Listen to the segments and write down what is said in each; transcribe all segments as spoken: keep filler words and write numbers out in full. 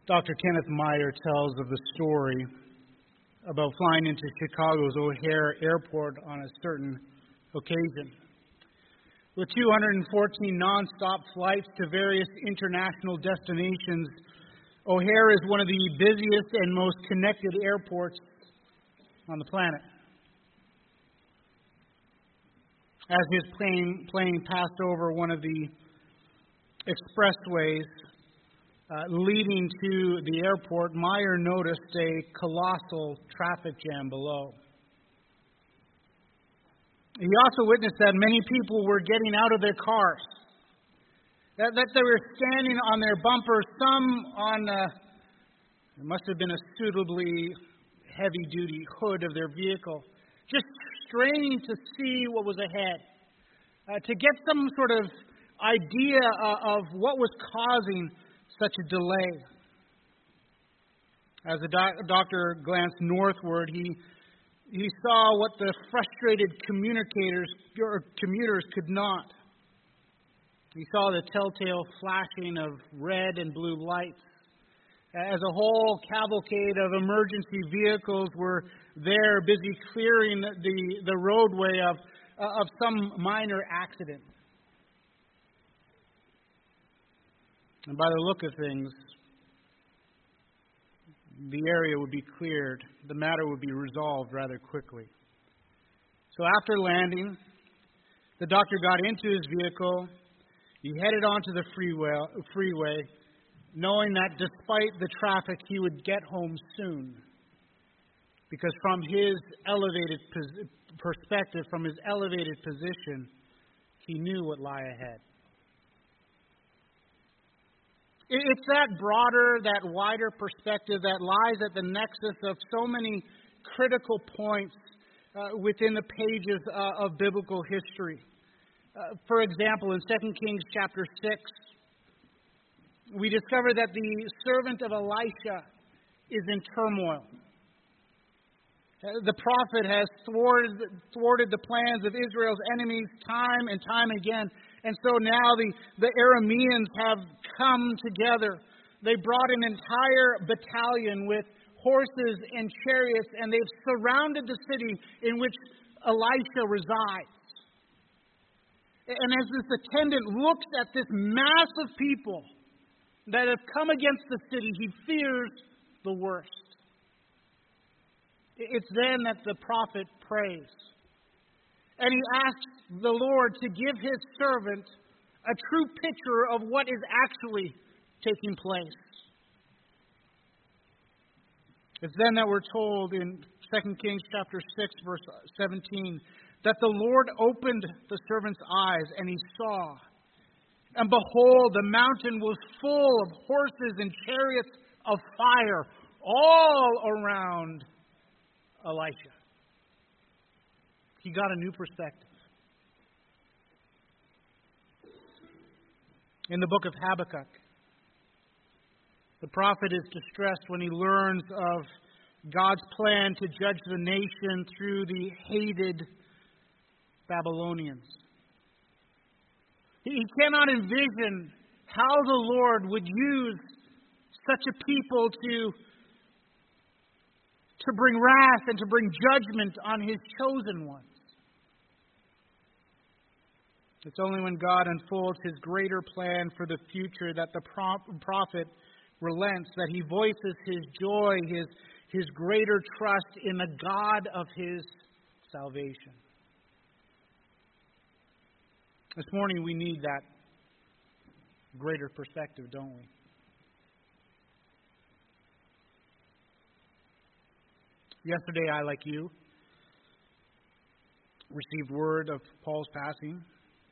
Doctor Kenneth Meyer tells of the story about flying into Chicago's O'Hare Airport on a certain occasion. With two hundred fourteen nonstop flights to various international destinations, O'Hare is one of the busiest and most connected airports on the planet. As his plane, plane passed over one of the expressways uh, leading to the airport, Meyer noticed a colossal traffic jam below. He also witnessed that many people were getting out of their cars, that, that they were standing on their bumpers, some on, uh, it must have been a suitably heavy-duty hood of their vehicle, just straining to see what was ahead, uh, to get some sort of idea uh, of what was causing such a delay. As the doc- doctor glanced northward, he he saw what the frustrated communicators or commuters could not. He saw the telltale flashing of red and blue lights, as a whole cavalcade of emergency vehicles were there, busy clearing the, the roadway of, uh, of some minor accident. And by the look of things, the area would be cleared. The matter would be resolved rather quickly. So after landing, the doctor got into his vehicle. He headed onto the freeway, freeway knowing that despite the traffic, he would get home soon. Because from his elevated pos- perspective, from his elevated position, he knew what lay ahead. It's that broader, that wider perspective that lies at the nexus of so many critical points uh, within the pages uh, of biblical history. Uh, for example, in Second Kings chapter six, we discover that the servant of Elisha is in turmoil. The prophet has thwarted, thwarted the plans of Israel's enemies time and time again. And so now the, the Arameans have come together. They brought an entire battalion with horses and chariots, and they've surrounded the city in which Elisha resides. And as this attendant looks at this mass of people that have come against the city, he fears the worst. It's then that the prophet prays. And he asks the Lord to give his servant a true picture of what is actually taking place. It's then that we're told in Second Kings chapter six, verse seventeen, that the Lord opened the servant's eyes, and he saw. And behold, the mountain was full of horses and chariots of fire all around Elisha. He got a new perspective. In the book of Habakkuk, the prophet is distressed when he learns of God's plan to judge the nation through the hated Babylonians. He cannot envision how the Lord would use such a people to, to bring wrath and to bring judgment on his chosen ones. It's only when God unfolds his greater plan for the future that the prophet relents, that he voices his joy, his, his greater trust in the God of his salvation. This morning we need that greater perspective, don't we? Yesterday, I, like you, received word of Paul's passing.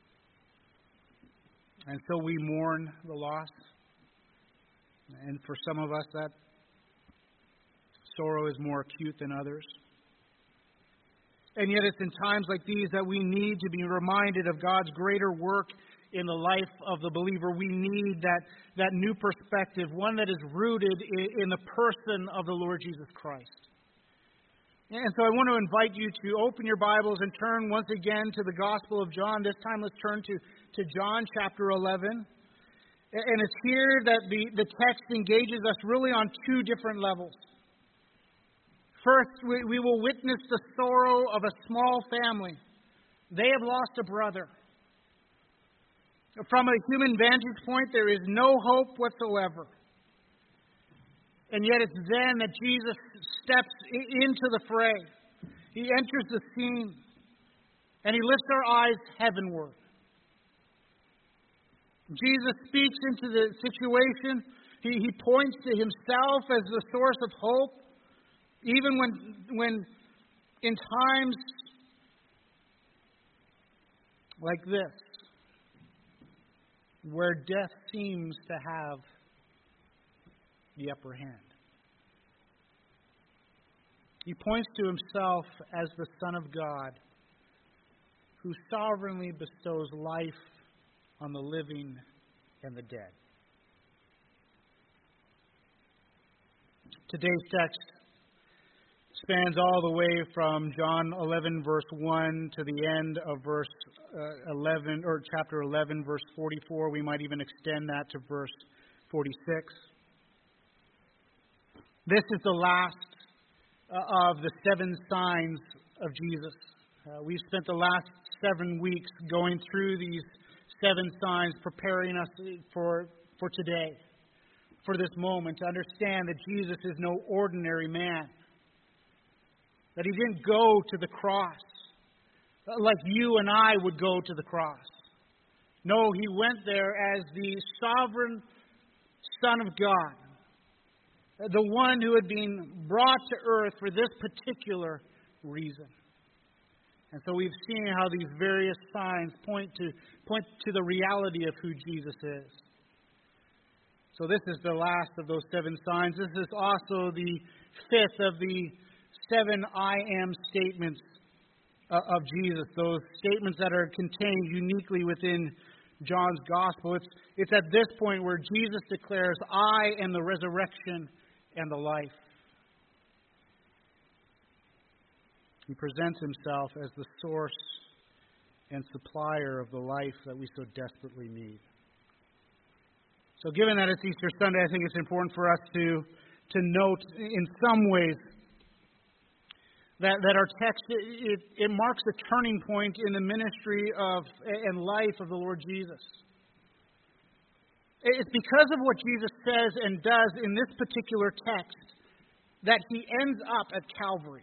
And so we mourn the loss. And for some of us, that sorrow is more acute than others. And yet it's in times like these that we need to be reminded of God's greater work in the life of the believer. We need that, that new perspective, one that is rooted in, in the person of the Lord Jesus Christ. And so I want to invite you to open your Bibles and turn once again to the Gospel of John. This time let's turn to, to John chapter eleven. And it's here that the, the text engages us really on two different levels. First, we, we will witness the sorrow of a small family. They have lost a brother. From a human vantage point, there is no hope whatsoever. And yet it's then that Jesus steps into the fray. He enters the scene, and He lifts our eyes heavenward. Jesus speaks into the situation. He, he points to Himself as the source of hope, even when, when in times like this, where death seems to have the upper hand. He points to Himself as the Son of God, who sovereignly bestows life on the living and the dead. Today's text spans all the way from John eleven, verse one, to the end of verse uh, eleven, or chapter eleven, verse forty-four. We might even extend that to verse forty-six. This is the last uh, of the seven signs of Jesus. Uh, we've spent the last seven weeks going through these seven signs, preparing us for, for today, for this moment, to understand that Jesus is no ordinary man. That He didn't go to the cross like you and I would go to the cross. No, He went there as the sovereign Son of God, the one who had been brought to earth for this particular reason. And so we've seen how these various signs point to point to the reality of who Jesus is. So this is the last of those seven signs. This is also the fifth of the seven I am statements uh, of Jesus, those statements that are contained uniquely within John's Gospel. It's, it's at this point where Jesus declares, I am the resurrection and the life. He presents Himself as the source and supplier of the life that we so desperately need. So given that it's Easter Sunday, I think it's important for us to, to note in some ways that, that our text, it, it marks a turning point in the ministry of and life of the Lord Jesus. It's because of what Jesus says and does in this particular text that He ends up at Calvary.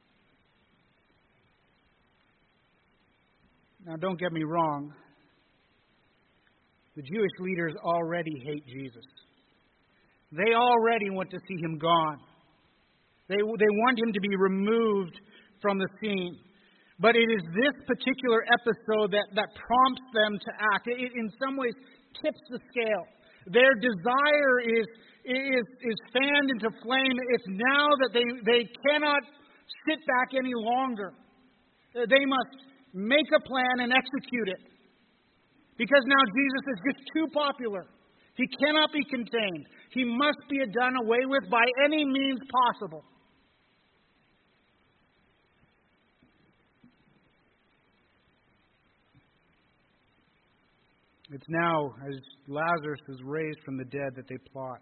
Now, don't get me wrong. The Jewish leaders already hate Jesus. They already want to see Him gone. They, they want Him to be removed from the scene. But it is this particular episode that, that prompts them to act. It, in some ways, tips the scale. Their desire is, is, is fanned into flame. It's now that they, they cannot sit back any longer. They must make a plan and execute it. Because now Jesus is just too popular. He cannot be contained. He must be done away with by any means possible. It's now, as Lazarus is raised from the dead, that they plot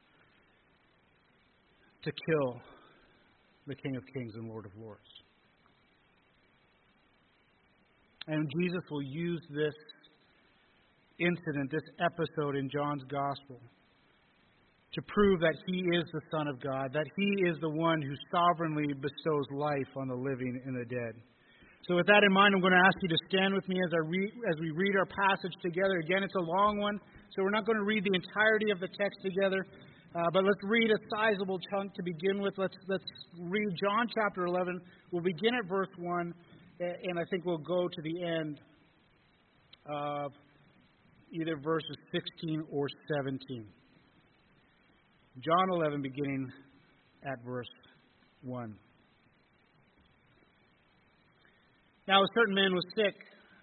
to kill the King of Kings and Lord of Lords. And Jesus will use this incident, this episode in John's Gospel, to prove that He is the Son of God, that He is the one who sovereignly bestows life on the living and the dead. So with that in mind, I'm going to ask you to stand with me as I read, as we read our passage together. Again, it's a long one, so we're not going to read the entirety of the text together, uh, but let's read a sizable chunk to begin with. Let's let's read John chapter eleven. We'll begin at verse one, and I think we'll go to the end of either verses sixteen or seventeen. John eleven, beginning at verse one. Now a certain man was sick,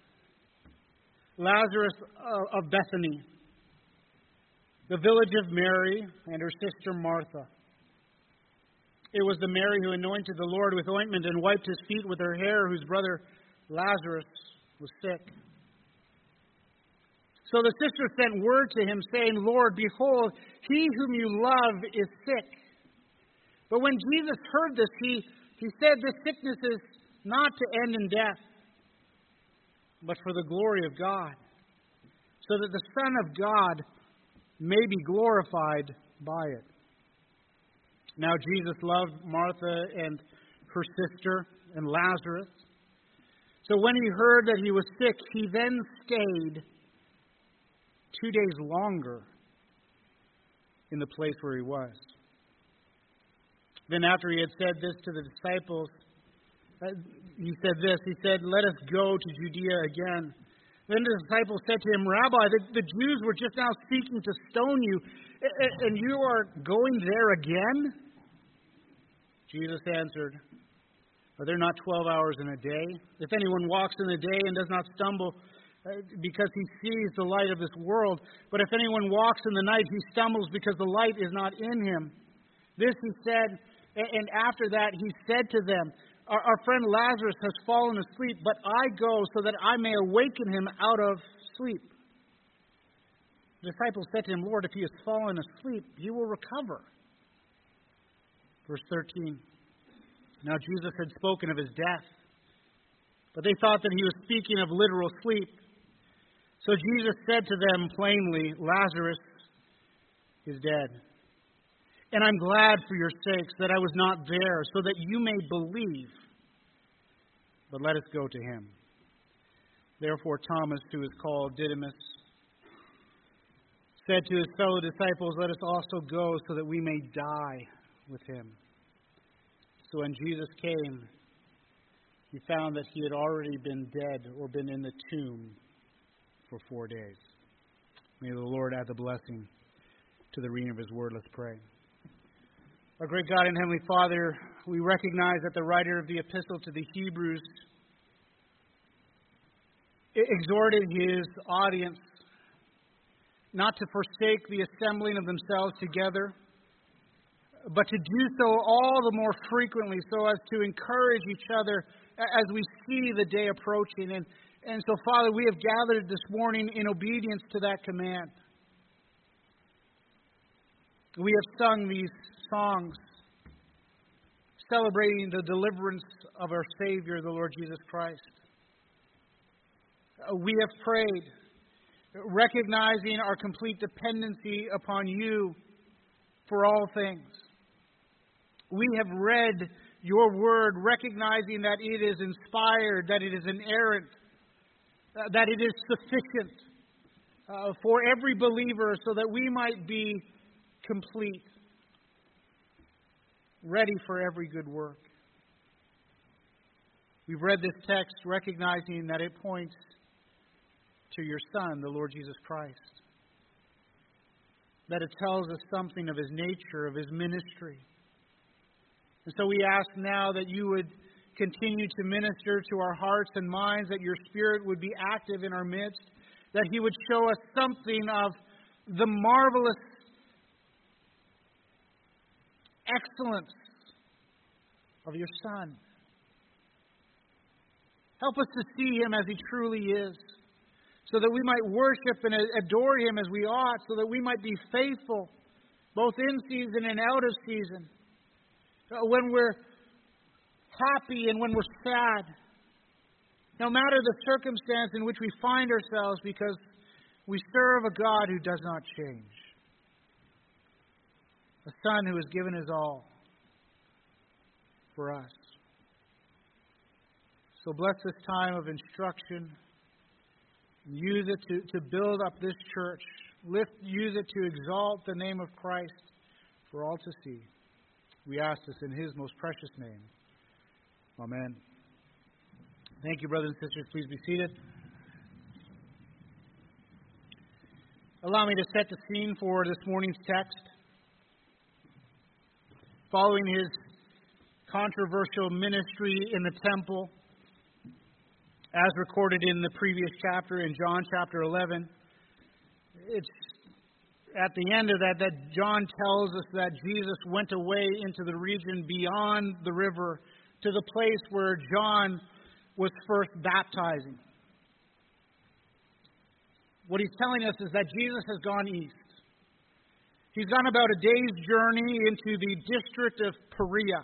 Lazarus of Bethany, the village of Mary and her sister Martha. It was the Mary who anointed the Lord with ointment and wiped His feet with her hair, whose brother Lazarus was sick. So the sister sent word to him, saying, Lord, behold, he whom you love is sick. But when Jesus heard this, he, he said, this sickness is not to end in death, but for the glory of God, so that the Son of God may be glorified by it. Now Jesus loved Martha and her sister and Lazarus. So when he heard that he was sick, he then stayed two days longer in the place where he was. Then after he had said this to the disciples, uh, he said this, he said, let us go to Judea again. Then the disciples said to him, Rabbi, the, the Jews were just now seeking to stone you, and you are going there again? Jesus answered, are there not twelve hours in a day? If anyone walks in the day and does not stumble, uh, because he sees the light of this world, but if anyone walks in the night, he stumbles because the light is not in him. This he said, and after that he said to them, Our, our friend Lazarus has fallen asleep, but I go so that I may awaken him out of sleep. The disciples said to him, Lord, if he has fallen asleep, he will recover. Verse thirteen. Now Jesus had spoken of his death, but they thought that he was speaking of literal sleep. So Jesus said to them plainly, Lazarus is dead. And I'm glad for your sakes that I was not there, so that you may believe. But let us go to him. Therefore Thomas, who is called Didymus, said to his fellow disciples, let us also go so that we may die with him. So when Jesus came, he found that he had already been dead or been in the tomb for four days. May the Lord add the blessing to the reading of his word. Let's pray. Our great God and Heavenly Father, we recognize that the writer of the epistle to the Hebrews exhorted his audience not to forsake the assembling of themselves together, but to do so all the more frequently so as to encourage each other as we see the day approaching. And, and so, Father, we have gathered this morning in obedience to that command. We have sung these songs celebrating the deliverance of our Savior, the Lord Jesus Christ. We have prayed, recognizing our complete dependency upon you for all things. We have read your word, recognizing that it is inspired, that it is inerrant, that it is sufficient uh, for every believer so that we might be complete, ready for every good work. We've read this text recognizing that it points to your Son, the Lord Jesus Christ. That it tells us something of his nature, of his ministry. And so we ask now that you would continue to minister to our hearts and minds, that your Spirit would be active in our midst, that he would show us something of the marvelous excellence of your Son. Help us to see him as he truly is, so that we might worship and adore him as we ought, so that we might be faithful, both in season and out of season, when we're happy and when we're sad, no matter the circumstance in which we find ourselves, because we serve a God who does not change. A Son who has given his all for us. So bless this time of instruction. Use it to, to build up this church. Lift, use it to exalt the name of Christ for all to see. We ask this in his most precious name. Amen. Thank you, brothers and sisters. Please be seated. Allow me to set the scene for this morning's text. Following his controversial ministry in the temple, as recorded in the previous chapter, in John chapter eleven, it's at the end of that that John tells us that Jesus went away into the region beyond the river to the place where John was first baptizing. what he's telling us is that Jesus has gone east. He's gone about a day's journey into the district of Perea.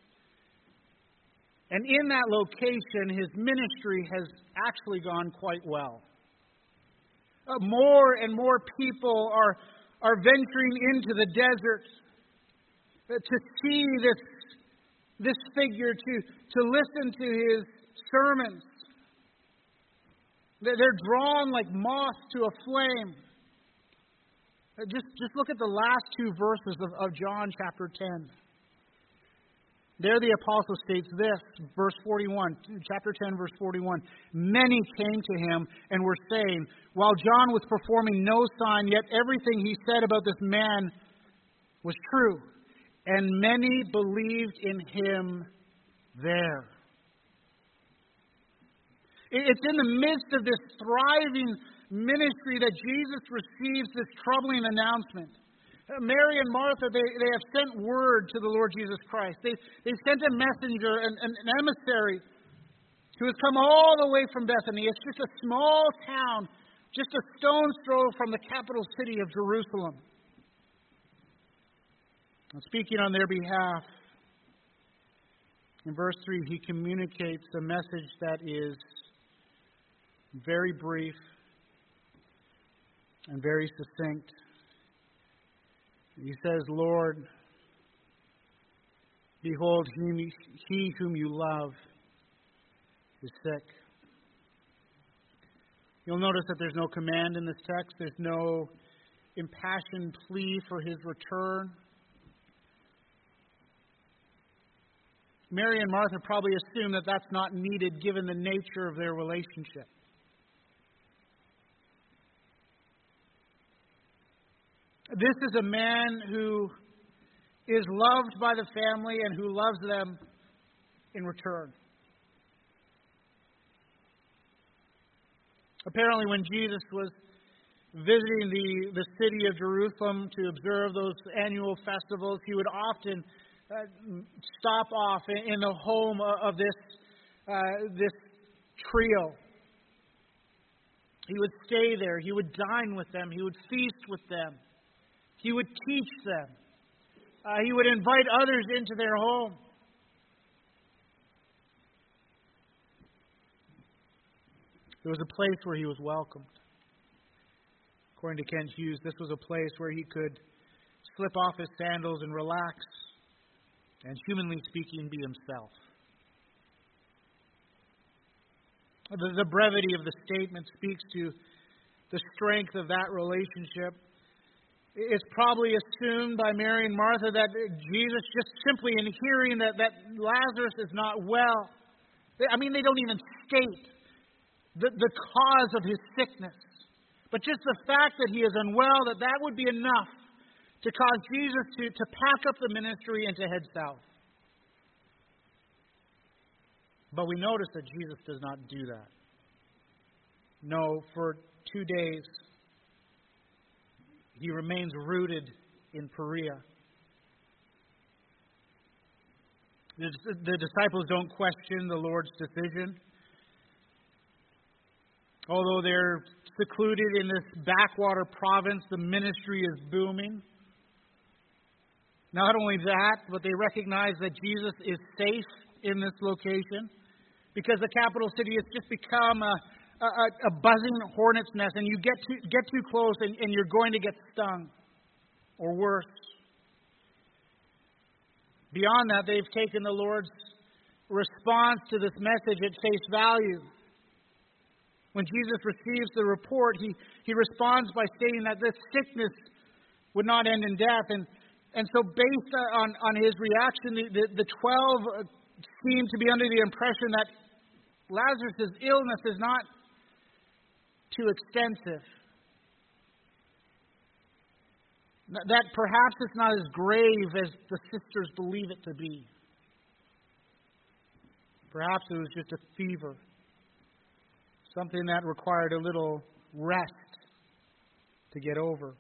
And in that location, his ministry has actually gone quite well. Uh, more and more people are, are venturing into the desert uh, to see this, this figure, to, to listen to his sermons. They're drawn like moths to a flame. Just, just look at the last two verses of, of John chapter ten. There the apostle states this, verse forty-one, chapter ten, verse forty-one. Many came to him and were saying, while John was performing no sign, yet everything he said about this man was true. And many believed in him there. It's in the midst of this thriving ministry that Jesus receives this troubling announcement. Mary and Martha, they, they have sent word to the Lord Jesus Christ. They, they sent a messenger, an, an emissary, who has come all the way from Bethany. It's just a small town, just a stone's throw from the capital city of Jerusalem. And speaking on their behalf, in verse three, he communicates a message that is very brief and very succinct. He says, Lord, behold, he, he whom you love is sick. You'll notice that there's no command in this text. There's no impassioned plea for his return. Mary and Martha probably assume that that's not needed given the nature of their relationship. This is a man who is loved by the family and who loves them in return. Apparently, when Jesus was visiting the, the city of Jerusalem to observe those annual festivals, he would often uh, stop off in, in the home of this, uh, this trio. He would stay there. He would dine with them. He would feast with them. He would teach them. Uh, he would invite others into their home. It was a place where he was welcomed. According to Kent Hughes, this was a place where he could slip off his sandals and relax, and humanly speaking, be himself. The, the brevity of the statement speaks to the strength of that relationship. It's probably assumed by Mary and Martha that Jesus, just simply in hearing that, that Lazarus is not well, I mean, they don't even state the, the cause of his sickness. But just the fact that he is unwell, that that would be enough to cause Jesus to, to pack up the ministry and to head south. But we notice that Jesus does not do that. No, for two days, he remains rooted in Perea. The, the disciples don't question the Lord's decision. Although they're secluded in this backwater province, the ministry is booming. Not only that, but they recognize that Jesus is safe in this location because the capital city has just become a, a, a buzzing hornet's nest, and you get too, get too close and, and you're going to get stung, or worse. Beyond that, they've taken the Lord's response to this message at face value. When Jesus receives the report, he, he responds by stating that this sickness would not end in death. And, and so based on, on his reaction, the, the, the twelve seem to be under the impression that Lazarus' illness is not too extensive. That perhaps it's not as grave as the sisters believe it to be. Perhaps it was just a fever. Something that required a little rest to get over.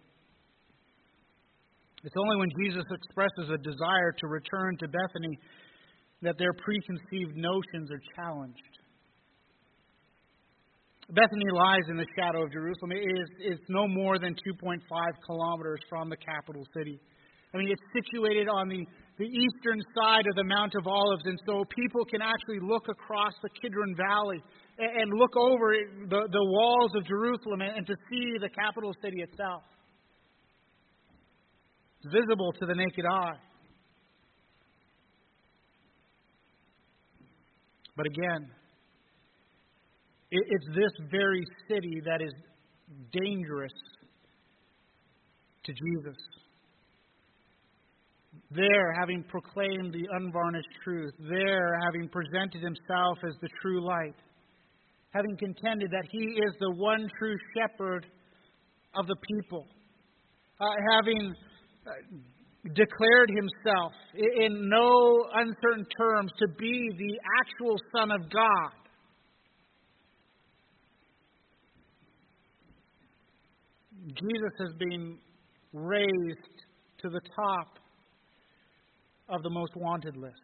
It's only when Jesus expresses a desire to return to Bethany that their preconceived notions are challenged. Bethany lies in the shadow of Jerusalem. It is, it's no more than two point five kilometers from the capital city. I mean, it's situated on the, the eastern side of the Mount of Olives, and so people can actually look across the Kidron Valley and, and look over the, the walls of Jerusalem and, and to see the capital city itself. It's visible to the naked eye. But again, it, it's this very city that is dangerous to Jesus. There, having proclaimed the unvarnished truth, there, having presented himself as the true light, having contended that he is the one true shepherd of the people, uh, having uh, declared himself in no uncertain terms to be the actual Son of God. Jesus has been raised to the top of the most wanted list.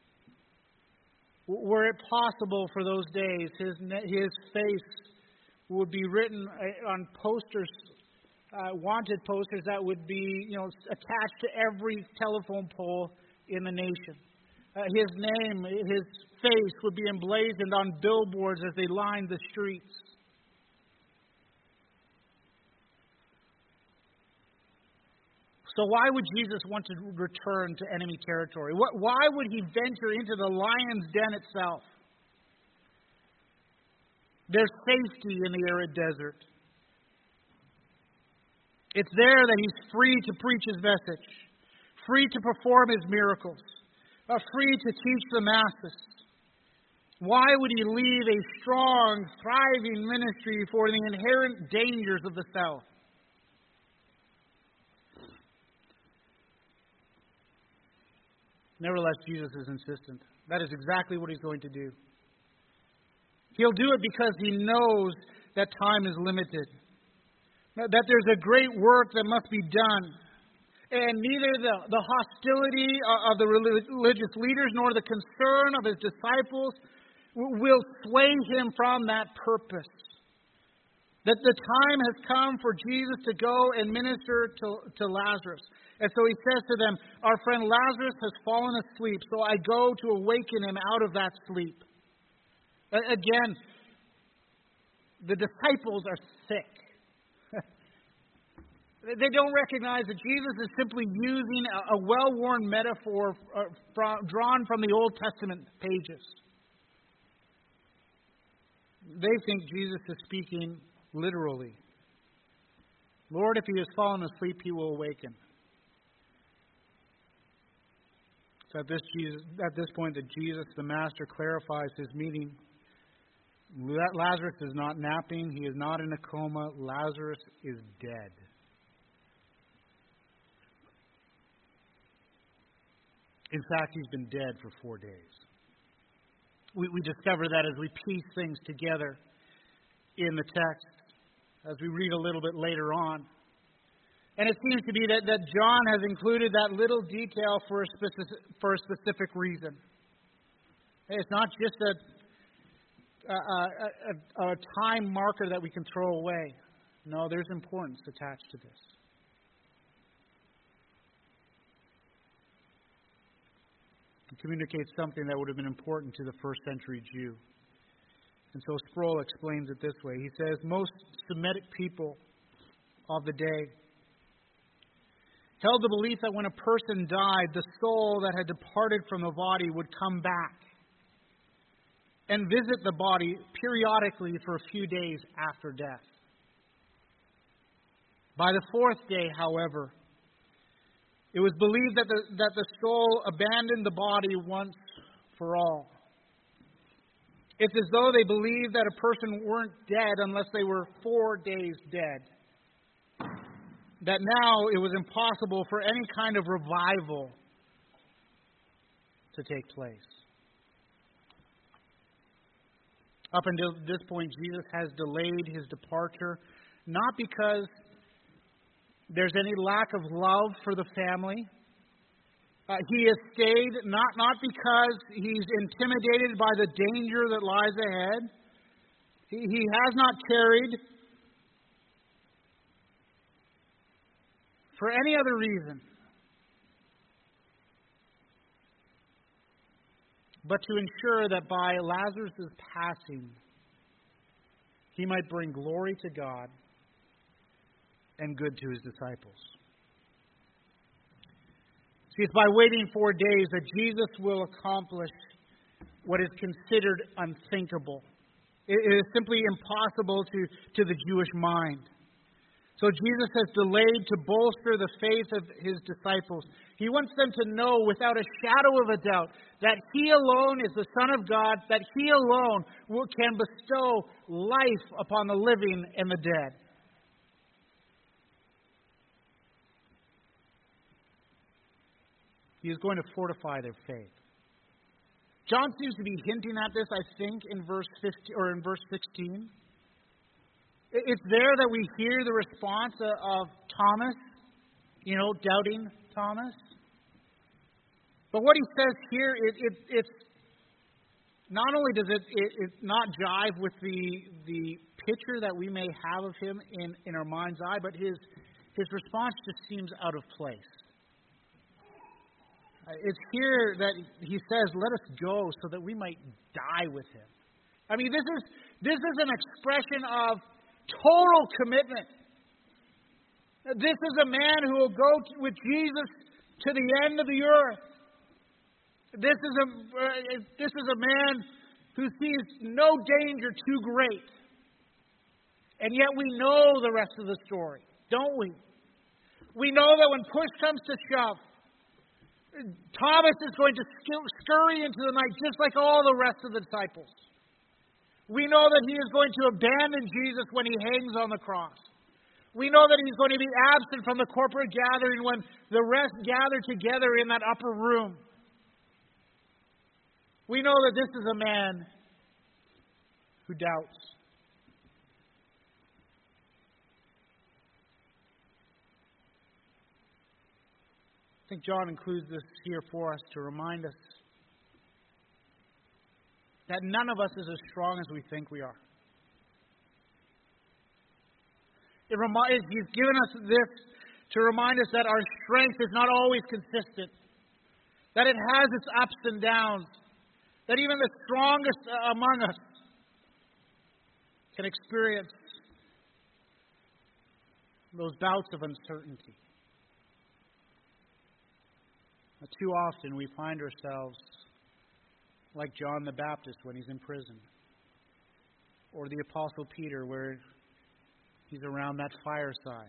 Were it possible for those days, his his face would be written on posters, uh, wanted posters that would be, you know, attached to every telephone pole in the nation. Uh, his name, his face would be emblazoned on billboards as they lined the streets. So why would Jesus want to return to enemy territory? Why would he venture into the lion's den itself? There's safety in the arid desert. It's there that he's free to preach his message, free to perform his miracles, uh, free to teach the masses. Why would he leave a strong, thriving ministry for the inherent dangers of the South? Nevertheless, Jesus is insistent. That is exactly what he's going to do. He'll do it because he knows that time is limited, that there's a great work that must be done. And neither the, the hostility of the religious leaders nor the concern of his disciples will sway him from that purpose. That the time has come for Jesus to go and minister to, to Lazarus. And so he says to them, our friend Lazarus has fallen asleep, so I go to awaken him out of that sleep. Again, the disciples are sick. They don't recognize that Jesus is simply using a, a well-worn metaphor uh, from, drawn from the Old Testament pages. They think Jesus is speaking literally. Lord, if he has fallen asleep, he will awaken. So at this, Jesus, at this point that Jesus, the Master, clarifies his meaning. Lazarus is not napping. He is not in a coma. Lazarus is dead. In fact, he's been dead for four days. We, we discover that as we piece things together in the text, as we read a little bit later on. And it seems to be that, that John has included that little detail for a specific, for a specific reason. It's not just a, a, a, a time marker that we can throw away. No, there's importance attached to this. It communicates something that would have been important to the first century Jew. And so Sproul explains it this way. He says, most Semitic people of the day held the belief that when a person died, the soul that had departed from the body would come back and visit the body periodically for a few days after death. By the fourth day, however, it was believed that the, that the soul abandoned the body once for all. It's as though they believed that a person weren't dead unless they were four days dead. That now it was impossible for any kind of revival to take place. Up until this point, Jesus has delayed his departure, not because there's any lack of love for the family. Uh, he has stayed not, not because he's intimidated by the danger that lies ahead, He, he has not tarried for any other reason but to ensure that by Lazarus' passing, he might bring glory to God and good to his disciples. See, it's by waiting four days that Jesus will accomplish what is considered unthinkable. It is simply impossible to, to the Jewish mind. So Jesus has delayed to bolster the faith of his disciples. He wants them to know without a shadow of a doubt that he alone is the Son of God, that he alone will, can bestow life upon the living and the dead. He is going to fortify their faith. John seems to be hinting at this, I think, in verse fifteen or in verse sixteen. It's there that we hear the response of Thomas, you know, doubting Thomas. But what he says here, it, it, it's not only does it, it, it not jive with the the picture that we may have of him in, in our mind's eye, but his his response just seems out of place. It's here that he says, "Let us go, so that we might die with him." I mean, this is this is an expression of total commitment. This is a man who will go with Jesus to the end of the earth. This is a uh, this is a man who sees no danger too great. And yet we know the rest of the story, don't we? We know that when push comes to shove, Thomas is going to scurry into the night just like all the rest of the disciples. We know that he is going to abandon Jesus when he hangs on the cross. We know that he's going to be absent from the corporate gathering when the rest gather together in that upper room. We know that this is a man who doubts. I think John includes this here for us to remind us that none of us is as strong as we think we are. It reminds, he's given us this to remind us that our strength is not always consistent, that it has its ups and downs, that even the strongest among us can experience those bouts of uncertainty. But too often we find ourselves like John the Baptist when he's in prison, or the Apostle Peter where he's around that fireside,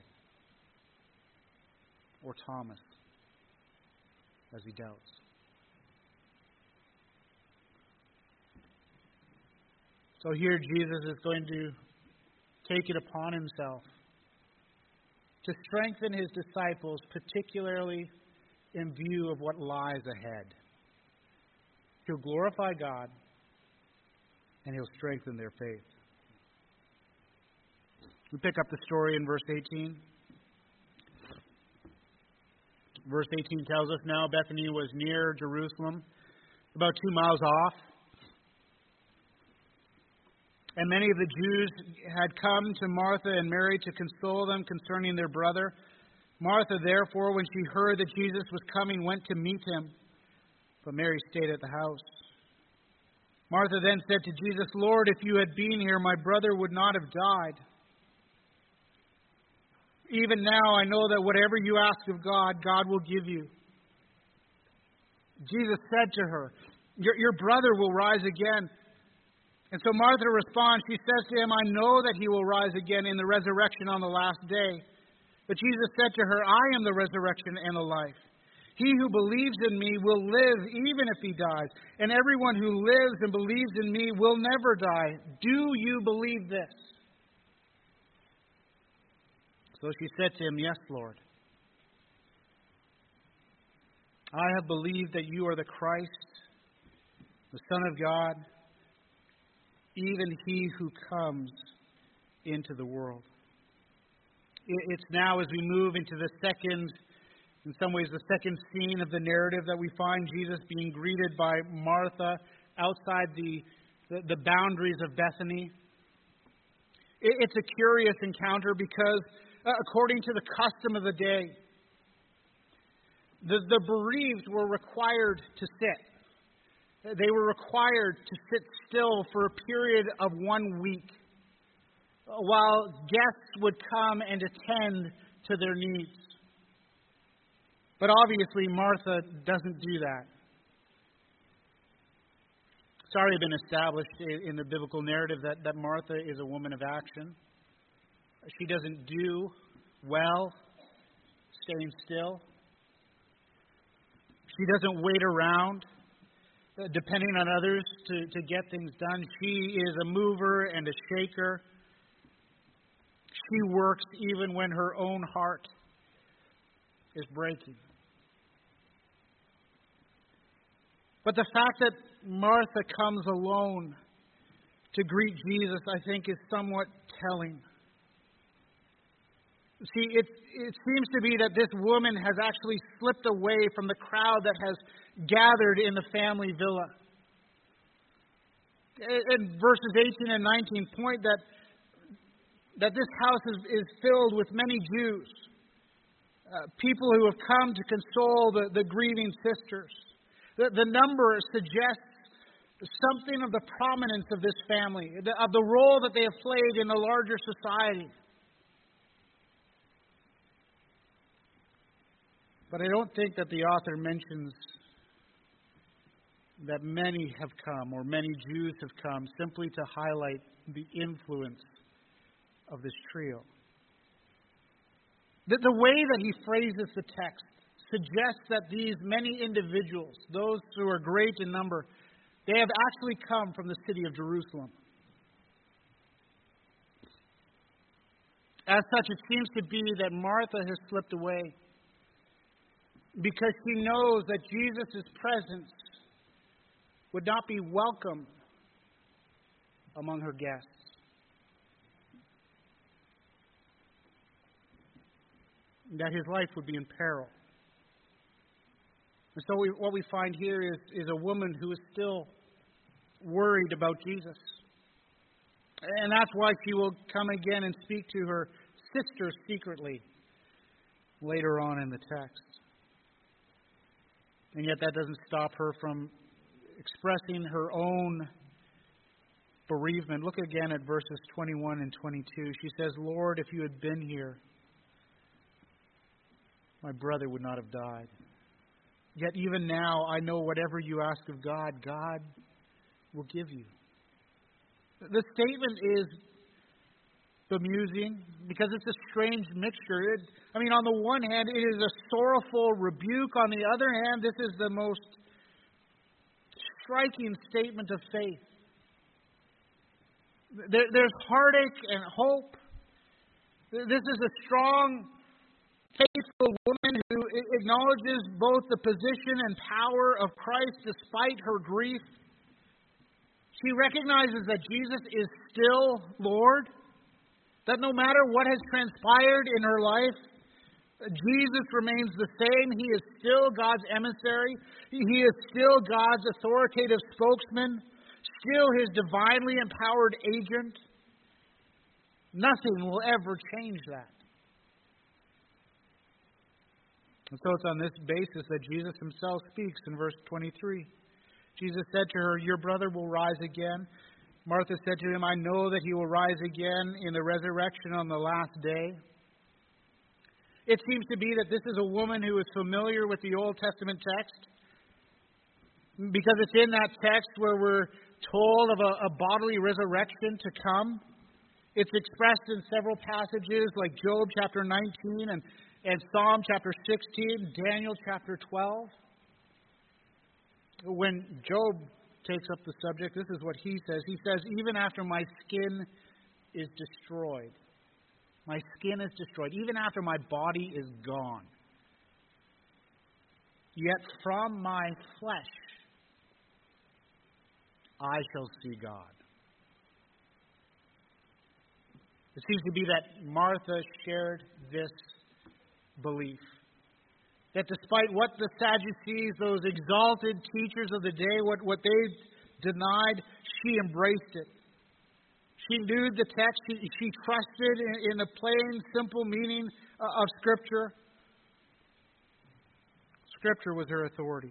or Thomas as he doubts. So here Jesus is going to take it upon himself to strengthen his disciples, particularly in view of what lies ahead. He'll glorify God, and he'll strengthen their faith. We pick up the story in verse eighteen. Verse eighteen tells us, now Bethany was near Jerusalem, about two miles off. And many of the Jews had come to Martha and Mary to console them concerning their brother. Martha, therefore, when she heard that Jesus was coming, went to meet him. But Mary stayed at the house. Martha then said to Jesus, Lord, if you had been here, my brother would not have died. Even now I know that whatever you ask of God, God will give you. Jesus said to her, your, your brother will rise again. And so Martha responds, she says to him, I know that he will rise again in the resurrection on the last day. But Jesus said to her, I am the resurrection and the life. He who believes in me will live even if he dies. And everyone who lives and believes in me will never die. Do you believe this? So she said to him, Yes, Lord. I have believed that you are the Christ, the Son of God, even he who comes into the world. It's now as we move into the second, in some ways the second scene of the narrative, that we find Jesus being greeted by Martha outside the, the, the boundaries of Bethany. It's a curious encounter because, uh, according to the custom of the day, the, the bereaved were required to sit. They were required to sit still for a period of one week while guests would come and attend to their needs. But obviously, Martha doesn't do that. It's already been established in the biblical narrative that, that Martha is a woman of action. She doesn't do well staying still. She doesn't wait around, depending on others to, to get things done. She is a mover and a shaker. She works even when her own heart is breaking. But the fact that Martha comes alone to greet Jesus, I think, is somewhat telling. See, it, it seems to be that this woman has actually slipped away from the crowd that has gathered in the family villa. In verses eighteen and nineteen point that, that this house is, is filled with many Jews, uh, people who have come to console the, the grieving sisters. The, the number suggests something of the prominence of this family, of the role that they have played in the larger society. But I don't think that the author mentions that many have come, or many Jews have come, simply to highlight the influence of this trio. The, the way that he phrases the text suggests that these many individuals, those who are great in number, they have actually come from the city of Jerusalem. As such, it seems to be that Martha has slipped away because she knows that Jesus' presence would not be welcome among her guests. That his life would be in peril. And so we, what we find here is, is a woman who is still worried about Jesus. And that's why she will come again and speak to her sister secretly later on in the text. And yet that doesn't stop her from expressing her own bereavement. Look again at verses twenty-one and twenty-two. She says, "Lord, if you had been here, my brother would not have died. Yet even now I know whatever you ask of God, God will give you." The statement is bemusing because it's a strange mixture. It, I mean, on the one hand, it is a sorrowful rebuke. On the other hand, this is the most striking statement of faith. There, there's heartache and hope. This is a strong, faithful woman who acknowledges both the position and power of Christ despite her grief. She recognizes that Jesus is still Lord, that no matter what has transpired in her life, Jesus remains the same. He is still God's emissary. He is still God's authoritative spokesman, still His divinely empowered agent. Nothing will ever change that. And so it's on this basis that Jesus Himself speaks in verse twenty-three. Jesus said to her, "Your brother will rise again." Martha said to Him, "I know that He will rise again in the resurrection on the last day." It seems to be that this is a woman who is familiar with the Old Testament text, because it's in that text where we're told of a, a bodily resurrection to come. It's expressed in several passages like Job chapter nineteen and, and Psalm chapter sixteen, Daniel chapter twelve. When Job takes up the subject, this is what he says. He says, "Even after my skin is destroyed, my skin is destroyed, even after my body is gone, yet from my flesh I shall see God." It seems to be that Martha shared this belief. That despite what the Sadducees, those exalted teachers of the day, what, what they denied, she embraced it. She knew the text. She, she trusted in, in the plain, simple meaning of Scripture. Scripture was her authority.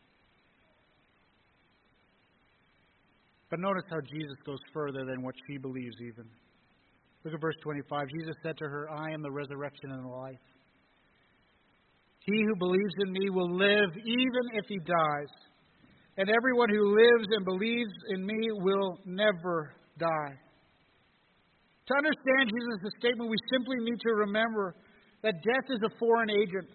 But notice how Jesus goes further than what she believes even. Look at verse twenty-five. Jesus said to her, I am the resurrection and the life. He who believes in me will live even if he dies. And everyone who lives and believes in me will never die. To understand Jesus' statement, we simply need to remember that death is a foreign agent.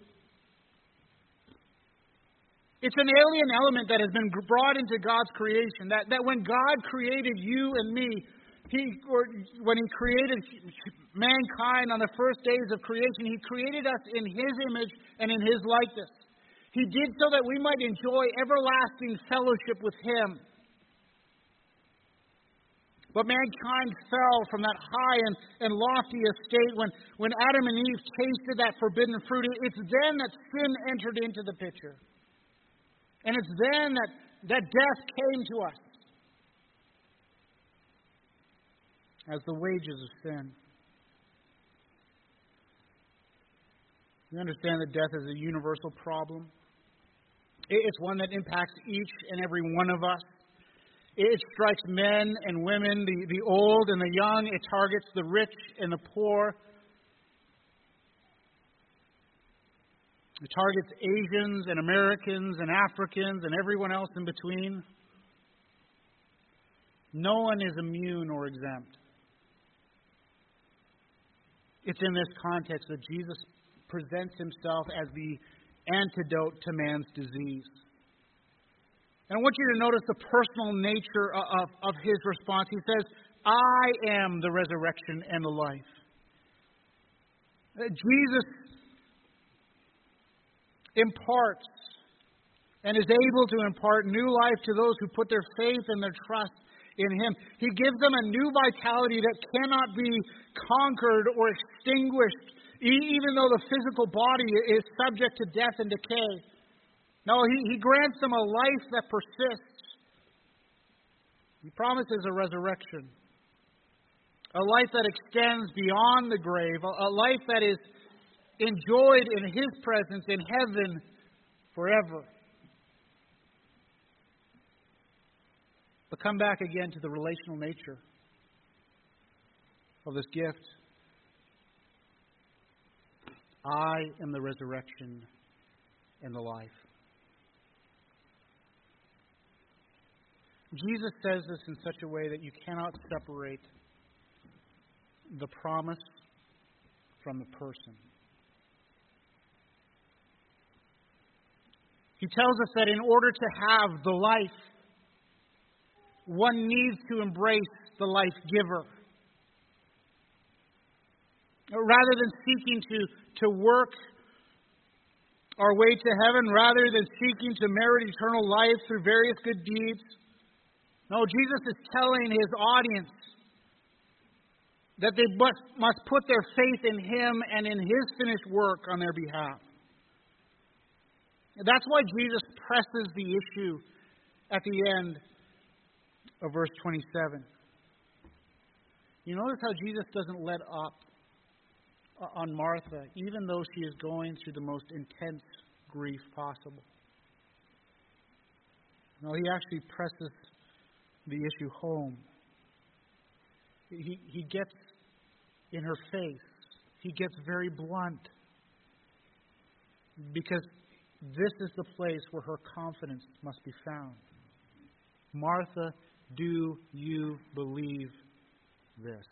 It's an alien element that has been brought into God's creation. That, that when God created you and me, He, or when He created mankind on the first days of creation, He created us in His image and in His likeness. He did so that we might enjoy everlasting fellowship with Him. But mankind fell from that high and, and lofty estate when, when Adam and Eve tasted that forbidden fruit. It's then that sin entered into the picture. And it's then that, that death came to us as the wages of sin. You understand that death is a universal problem. It's one that impacts each and every one of us. It strikes men and women, the, the old and the young. It targets the rich and the poor. It targets Asians and Americans and Africans and everyone else in between. No one is immune or exempt. It's in this context that Jesus presents Himself as the antidote to man's disease. And I want you to notice the personal nature of, of His response. He says, I am the resurrection and the life. Jesus imparts and is able to impart new life to those who put their faith and their trust in Him. He gives them a new vitality that cannot be conquered or extinguished, even though the physical body is subject to death and decay. No, He, he grants them a life that persists. He promises a resurrection, a life that extends beyond the grave, a, a life that is enjoyed in His presence in heaven forever. But come back again to the relational nature of this gift. I am the resurrection and the life. Jesus says this in such a way that you cannot separate the promise from the person. He tells us that in order to have the life, one needs to embrace the life giver. Rather than seeking to, to work our way to heaven, rather than seeking to merit eternal life through various good deeds, no, Jesus is telling His audience that they must, must put their faith in Him and in His finished work on their behalf. That's why Jesus presses the issue at the end of verse twenty-seven. You notice how Jesus doesn't let up on Martha, even though she is going through the most intense grief possible. No, He actually presses the issue home. He, he gets in her face. He gets very blunt. Because this is the place where her confidence must be found. Martha, do you believe this?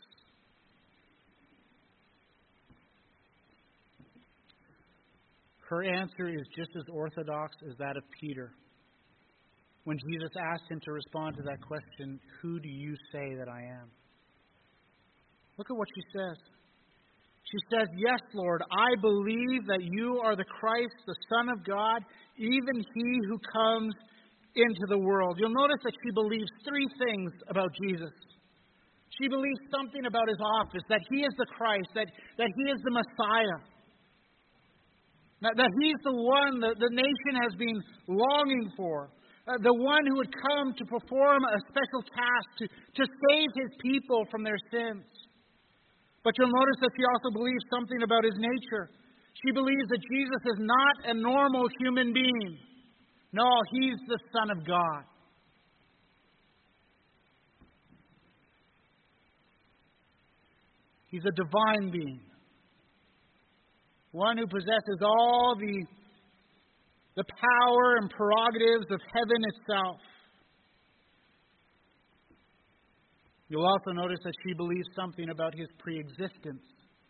Her answer is just as orthodox as that of Peter. When Jesus asked him to respond to that question, who do you say that I am? Look at what she says. She says, yes, Lord, I believe that you are the Christ, the Son of God, even He who comes into the world. You'll notice that she believes three things about Jesus. She believes something about His office, that He is the Christ, that, that He is the Messiah, that, that He's the one that the nation has been longing for, uh, the one who would come to perform a special task to, to save his people from their sins. But you'll notice that she also believes something about his nature. She believes that Jesus is not a normal human being. No, he's the Son of God. He's a divine being. One who possesses all the, the power and prerogatives of heaven itself. You'll also notice that she believes something about his pre-existence.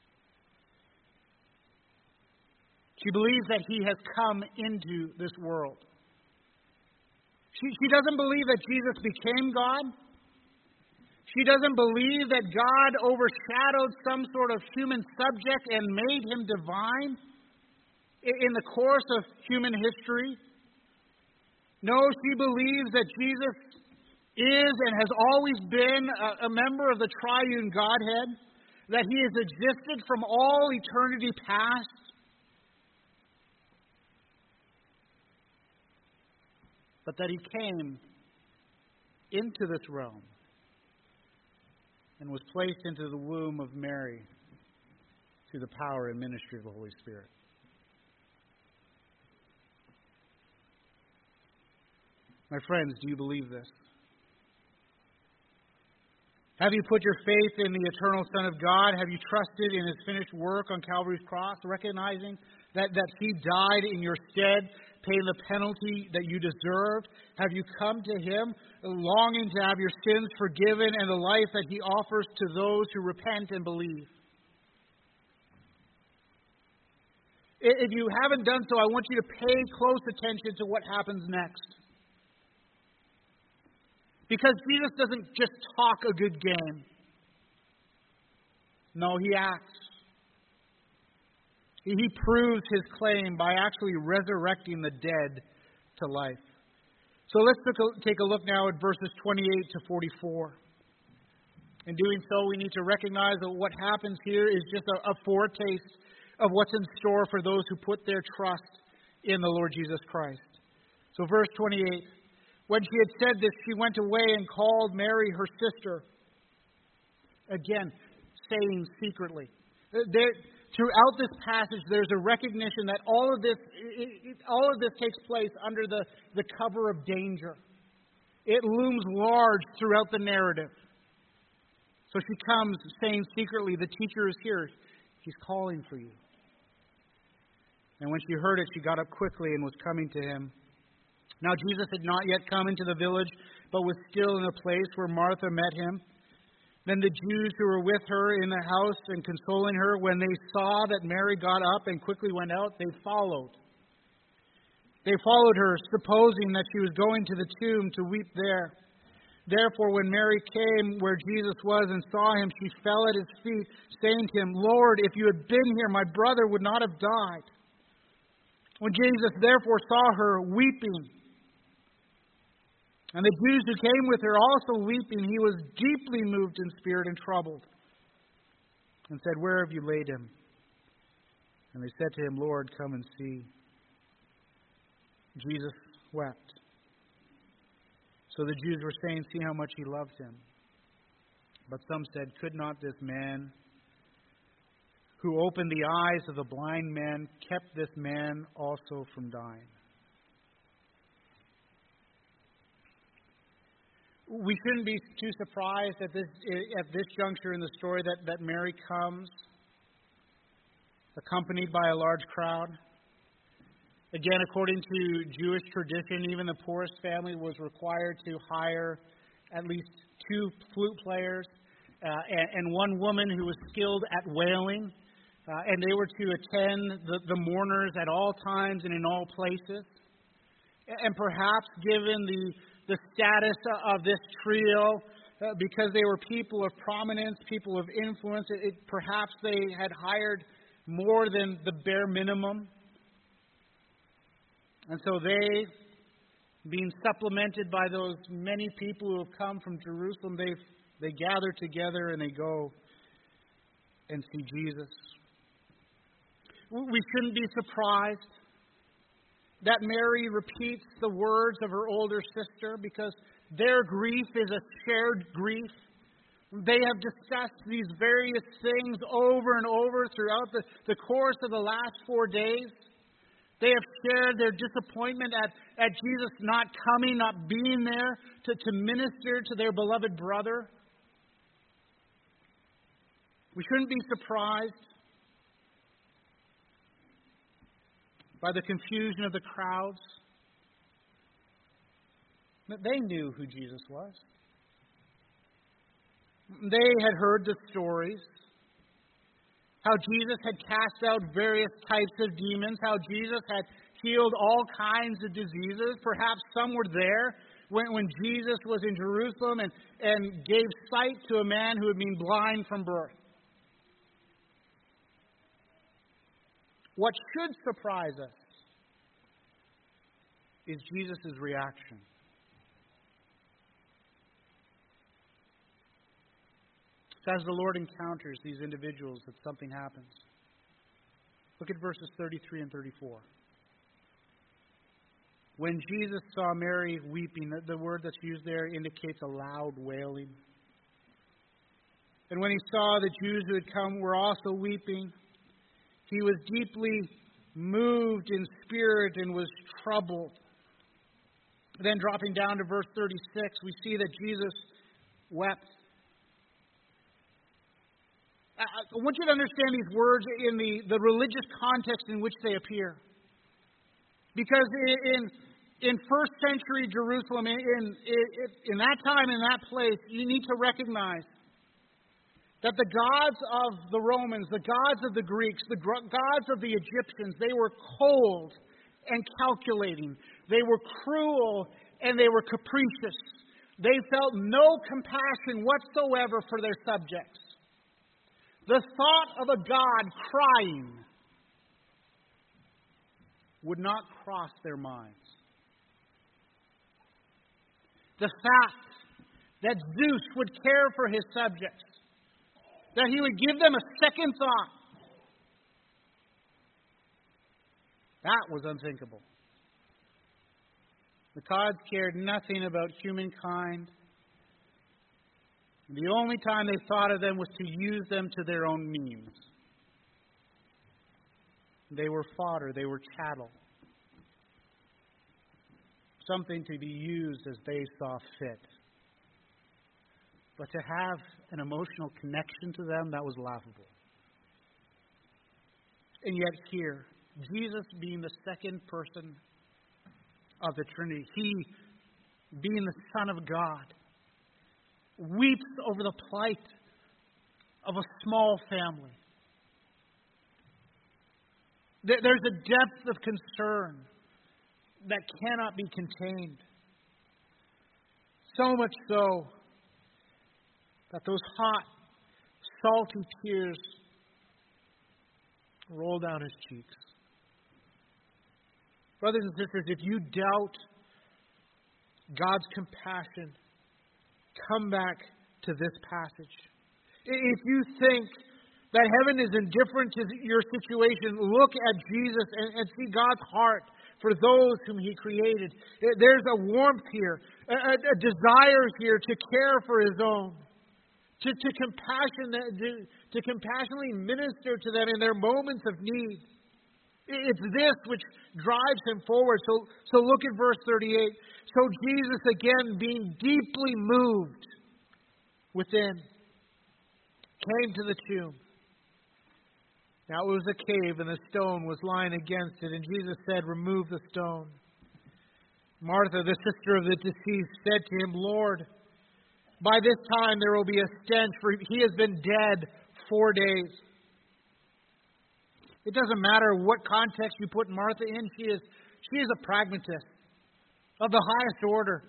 She believes that he has come into this world. She, she doesn't believe that Jesus became God. She doesn't believe that God overshadowed some sort of human subject and made him divine in the course of human history. No, she believes that Jesus is and has always been a, a member of the triune Godhead, that he has existed from all eternity past. But that he came into this realm and was placed into the womb of Mary through the power and ministry of the Holy Spirit. My friends, do you believe this? Have you put your faith in the eternal Son of God? Have you trusted in his finished work on Calvary's cross, recognizing that, that he died in your stead, paying the penalty that you deserved? Have you come to him longing to have your sins forgiven and the life that he offers to those who repent and believe? If you haven't done so, I want you to pay close attention to what happens next. Because Jesus doesn't just talk a good game. No, he acts. He proves his claim by actually resurrecting the dead to life. So let's take a look now at verses twenty-eight to forty-four. In doing so, we need to recognize that what happens here is just a, a foretaste of what's in store for those who put their trust in the Lord Jesus Christ. So verse twenty-eight. When she had said this, she went away and called Mary, her sister. Again, saying secretly. There, throughout this passage, there's a recognition that all of this, it, it, all of this takes place under the, the cover of danger. It looms large throughout the narrative. So she comes saying secretly, "The teacher is here. He's calling for you." And when she heard it, she got up quickly and was coming to him. Now Jesus had not yet come into the village, but was still in the place where Martha met him. Then the Jews who were with her in the house and consoling her, when they saw that Mary got up and quickly went out, they followed. They followed her, supposing that she was going to the tomb to weep there. Therefore, when Mary came where Jesus was and saw him, she fell at his feet, saying to him, "Lord, if you had been here, my brother would not have died." When Jesus therefore saw her weeping, and the Jews who came with her also weeping, he was deeply moved in spirit and troubled, and said, "Where have you laid him?" And they said to him, "Lord, come and see." Jesus wept. So the Jews were saying, "See how much he loved him." But some said, "Could not this man who opened the eyes of the blind man kept this man also from dying?" We shouldn't be too surprised at this at this juncture in the story that, that Mary comes accompanied by a large crowd. Again, according to Jewish tradition, even the poorest family was required to hire at least two flute players uh, and, and one woman who was skilled at wailing. Uh, and they were to attend the, the mourners at all times and in all places. And perhaps given the the status of this trio, uh, because they were people of prominence, people of influence, it, it, perhaps they had hired more than the bare minimum. And so they, being supplemented by those many people who have come from Jerusalem, they they gather together and they go and see Jesus. We shouldn't be surprised that Mary repeats the words of her older sister because their grief is a shared grief. They have discussed these various things over and over throughout the, the course of the last four days. They have shared their disappointment at, at Jesus not coming, not being there to, to minister to their beloved brother. We shouldn't be surprised by the confusion of the crowds. They knew who Jesus was. They had heard the stories. How Jesus had cast out various types of demons. How Jesus had healed all kinds of diseases. Perhaps some were there when, when Jesus was in Jerusalem and, and gave sight to a man who had been blind from birth. What should surprise us is Jesus' reaction. As the Lord encounters these individuals, that something happens. Look at verses thirty-three and thirty-four. When Jesus saw Mary weeping, the, the word that's used there indicates a loud wailing. And when he saw the Jews who had come were also weeping, he was deeply moved in spirit and was troubled. Then dropping down to verse thirty-six, we see that Jesus wept. I want you to understand these words in the, the religious context in which they appear. Because in, in first century Jerusalem, in, in, in that time, in that place, you need to recognize that the gods of the Romans, the gods of the Greeks, the gods of the Egyptians, they were cold and calculating. They were cruel and they were capricious. They felt no compassion whatsoever for their subjects. The thought of a God crying would not cross their minds. The fact that Zeus would care for his subjects, that he would give them a second thought, that was unthinkable. The gods cared nothing about humankind. The only time they thought of them was to use them to their own means. They were fodder. They were chattel. Something to be used as they saw fit. But to have an emotional connection to them, that was laughable. And yet here, Jesus being the second person of the Trinity, He being the Son of God, weeps over the plight of a small family. There's a depth of concern that cannot be contained. So much so that those hot, salty tears roll down his cheeks. Brothers and sisters, if you doubt God's compassion, come back to this passage. If you think that heaven is indifferent to your situation, look at Jesus and, and see God's heart for those whom He created. There's a warmth here, a, a desire here to care for His own, to, to, compassion, to, to compassionately minister to them in their moments of need. It's this which drives Him forward. So, so look at verse thirty-eight. So Jesus, again, being deeply moved within, came to the tomb. Now it was a cave, and the stone was lying against it. And Jesus said, "Remove the stone." Martha, the sister of the deceased, said to Him, "Lord, by this time there will be a stench, for he has been dead four days." It doesn't matter what context you put Martha in. She is, she is a pragmatist of the highest order.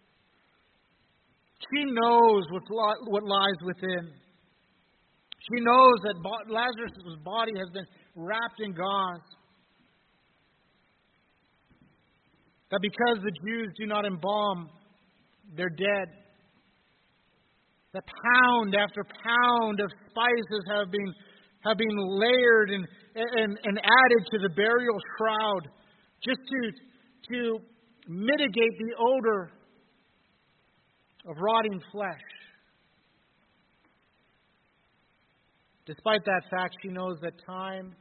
She knows what, what lies within. She knows that Lazarus' body has been wrapped in gauze. That because the Jews do not embalm their dead, that pound after pound of spices have been have been layered and, and, and added to the burial shroud just to, to mitigate the odor of rotting flesh. Despite that fact, she knows that time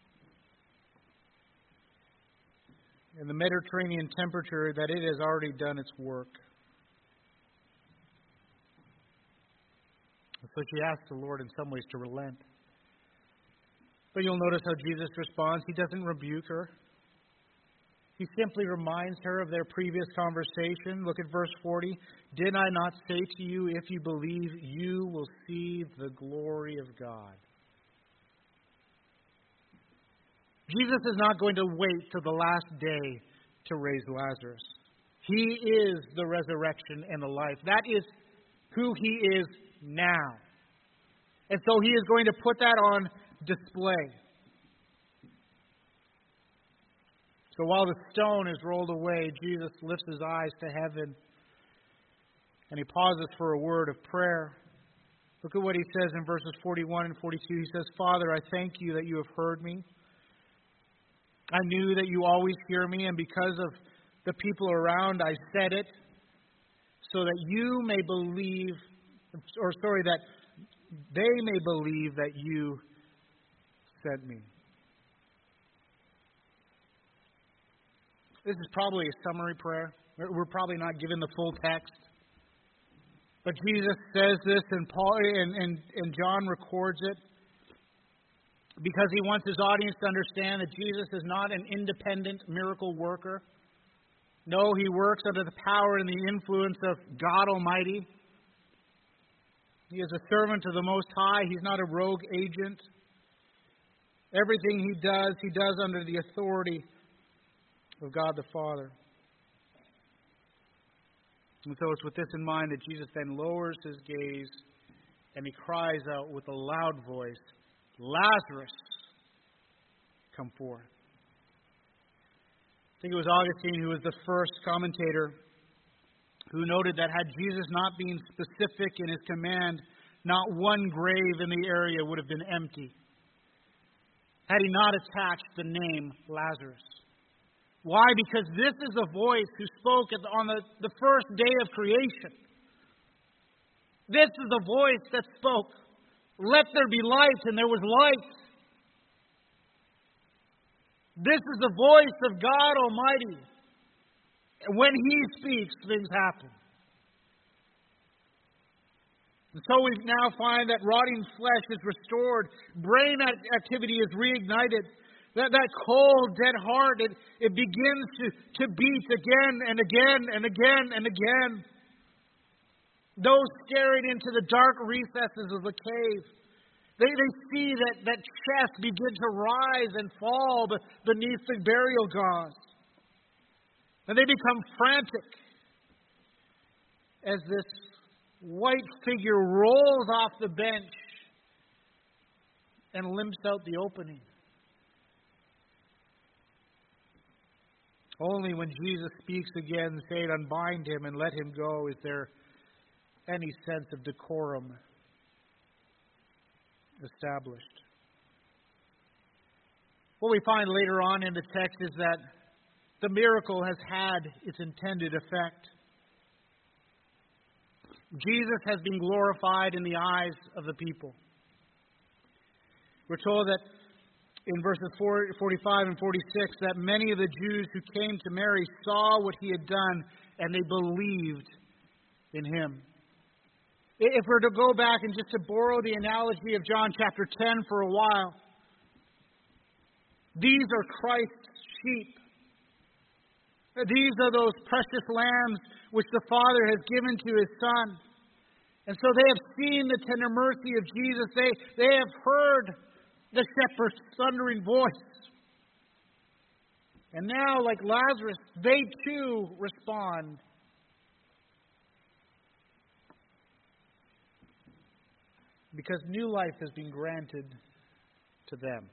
and the Mediterranean temperature, that it has already done its work. So she asks the Lord in some ways to relent. But you'll notice how Jesus responds. He doesn't rebuke her. He simply reminds her of their previous conversation. Look at verse forty. Did I not say to you, if you believe, you will see the glory of God? Jesus is not going to wait till the last day to raise Lazarus. He is the resurrection and the life. That is who He is now. And so He is going to put that on display. So while the stone is rolled away, Jesus lifts His eyes to heaven and He pauses for a word of prayer. Look at what He says in verses forty-one and forty-two. He says, Father, I thank you that you have heard me. I knew that you always hear me, and because of the people around, I said it, so that you may believe, or sorry, that they may believe that you sent me. This is probably a summary prayer. We're probably not given the full text. But Jesus says this, and Paul and, and, and John records it, because he wants his audience to understand that Jesus is not an independent miracle worker. No, He works under the power and the influence of God Almighty. He is a servant of the Most High. He's not a rogue agent. Everything He does, He does under the authority of God the Father. And so it's with this in mind that Jesus then lowers His gaze and He cries out with a loud voice, Lazarus, come forth. I think it was Augustine who was the first commentator who noted that had Jesus not been specific in His command, not one grave in the area would have been empty. Had He not attached the name Lazarus. Why? Because this is a voice who spoke on the, the first day of creation. This is the voice that spoke, let there be light, and there was light. This is the voice of God Almighty. And when He speaks, things happen. And so we now find that rotting flesh is restored. Brain activity is reignited. That, that cold, dead heart, it, it begins to, to beat again and again and again and again. Those staring into the dark recesses of the cave, they, they see that, that chest begin to rise and fall beneath the burial gauze. And they become frantic as this white figure rolls off the bench and limps out the opening. Only when Jesus speaks again, saying, unbind him and let him go, is there any sense of decorum established. What we find later on in the text is that the miracle has had its intended effect. Jesus has been glorified in the eyes of the people. We're told that in verses forty-five and forty-six that many of the Jews who came to Mary saw what He had done and they believed in Him. If we're to go back and just to borrow the analogy of John chapter ten for a while, these are Christ's sheep. These are those precious lambs which the Father has given to His Son. And so they have seen the tender mercy of Jesus. They, they have heard the shepherd's thundering voice. And now, like Lazarus, they too respond. Because new life has been granted to them.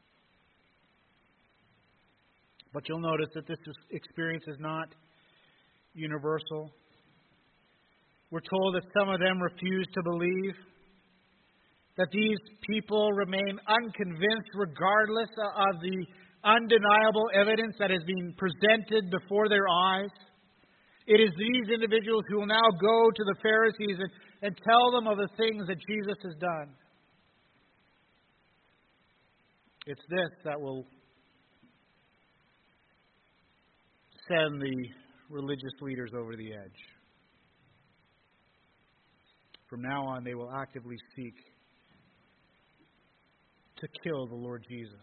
But you'll notice that this experience is not universal. We're told that some of them refuse to believe, that these people remain unconvinced regardless of the undeniable evidence that is being presented before their eyes. It is these individuals who will now go to the Pharisees and, and tell them of the things that Jesus has done. It's this that will send the religious leaders over the edge. From now on, they will actively seek to kill the Lord Jesus,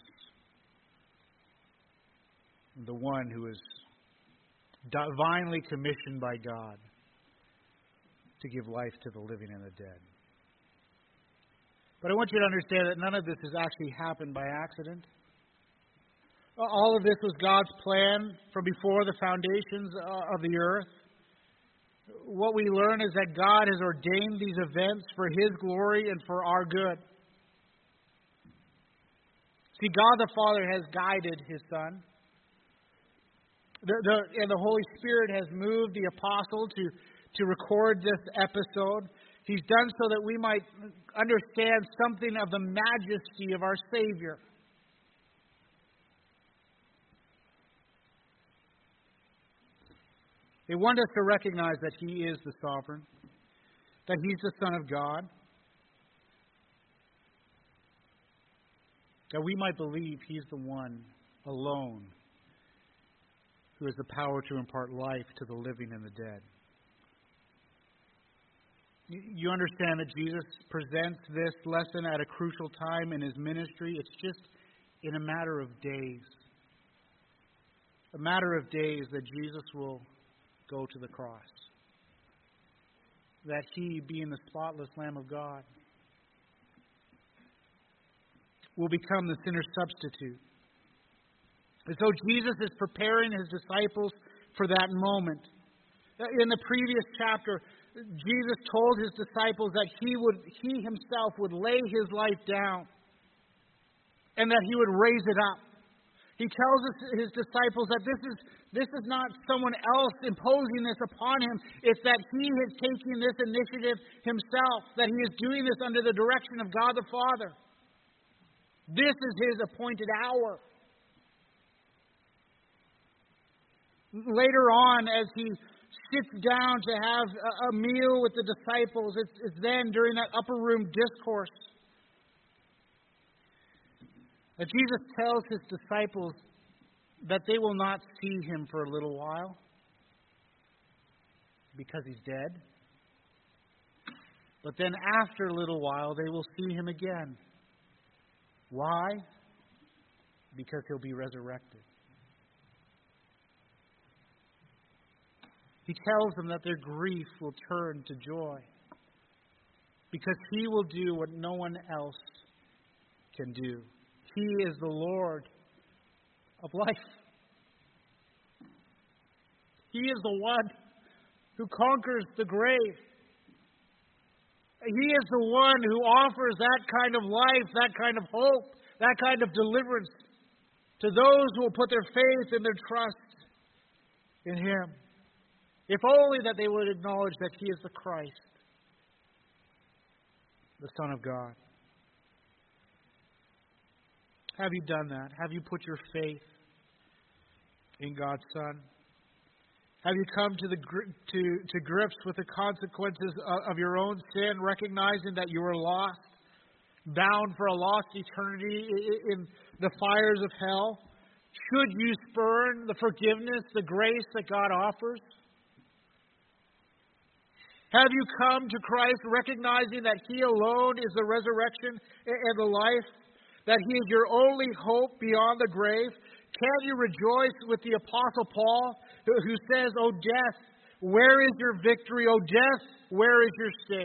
the one who is divinely commissioned by God to give life to the living and the dead. But I want you to understand that none of this has actually happened by accident. All of this was God's plan from before the foundations of the earth. What we learn is that God has ordained these events for His glory and for our good. See, God the Father has guided His Son. The, the, and the Holy Spirit has moved the apostle to, to record this episode. He's done so that we might understand something of the majesty of our Savior. They want us to recognize that He is the sovereign, that He's the Son of God, that we might believe He's the one alone who has the power to impart life to the living and the dead. You understand that Jesus presents this lesson at a crucial time in His ministry. It's just in a matter of days. A matter of days that Jesus will go to the cross. That He, being the spotless Lamb of God, will become the sinner's substitute. And so Jesus is preparing His disciples for that moment. In the previous chapter, Jesus told His disciples that He would, He Himself would lay His life down and that He would raise it up. He tells His disciples that this is, this is not someone else imposing this upon Him. It's that He is taking this initiative Himself, that He is doing this under the direction of God the Father. This is His appointed hour. Later on, as He sits down to have a meal with the disciples, it's, it's then during that upper room discourse that Jesus tells His disciples that they will not see Him for a little while because He's dead. But then after a little while, they will see Him again. Why? Because He'll be resurrected. He tells them that their grief will turn to joy because He will do what no one else can do. He is the Lord of life. He is the one who conquers the grave. He is the one who offers that kind of life, that kind of hope, that kind of deliverance to those who will put their faith and their trust in Him. If only that they would acknowledge that He is the Christ, the Son of God. Have you done that? Have you put your faith in God's Son? Have you come to the to, to grips with the consequences of, of your own sin, recognizing that you are lost, bound for a lost eternity in the fires of hell? Should you spurn the forgiveness, the grace that God offers? Have you come to Christ recognizing that He alone is the resurrection and the life? That He is your only hope beyond the grave? Can you rejoice with the Apostle Paul who says, "O death, where is your victory? O death, where is your sting?"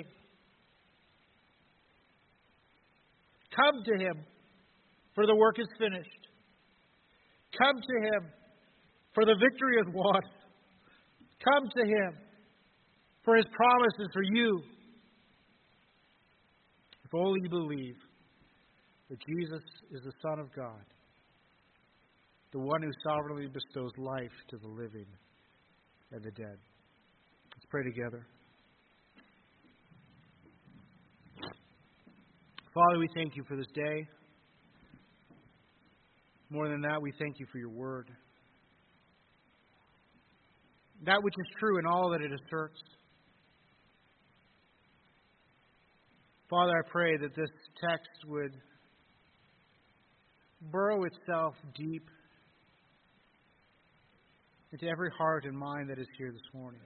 Come to Him, for the work is finished. Come to Him, for the victory is won. Come to Him, for His promises for you. If only you believe that Jesus is the Son of God, the one who sovereignly bestows life to the living and the dead. Let's pray together. Father, we thank You for this day. More than that, we thank you for your word. That which is true in all that it asserts. Father, I pray that this text would burrow itself deep into every heart and mind that is here this morning.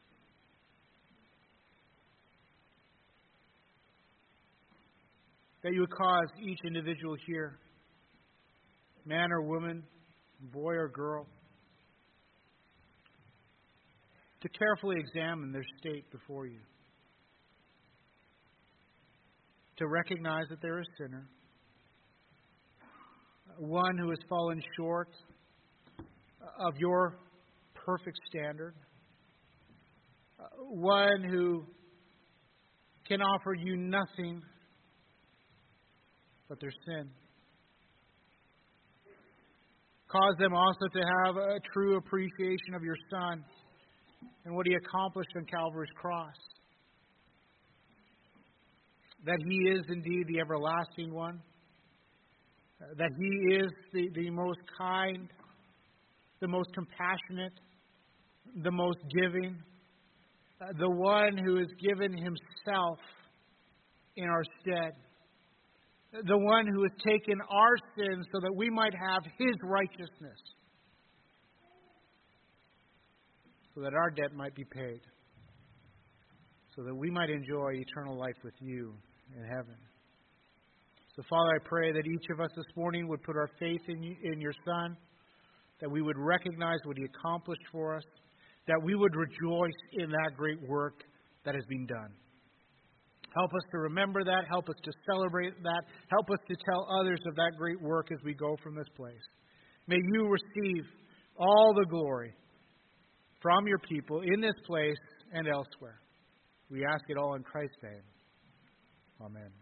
That you would cause each individual here, man or woman, boy or girl, to carefully examine their state before you. To recognize that they're a sinner, one who has fallen short of your perfect standard, one who can offer you nothing but their sin. Cause them also to have a true appreciation of your Son and what He accomplished on Calvary's cross. That He is indeed the everlasting one. That He is the, the most kind, the most compassionate, the most giving, uh, the one who has given Himself in our stead. The one who has taken our sins so that we might have His righteousness. So that our debt might be paid. So that we might enjoy eternal life with you in heaven. So, Father, I pray that each of us this morning would put our faith in you, in your Son, that we would recognize what He accomplished for us, that we would rejoice in that great work that has been done. Help us to remember that. Help us to celebrate that. Help us to tell others of that great work as we go from this place. May you receive all the glory from your people in this place and elsewhere. We ask it all in Christ's name. Amen.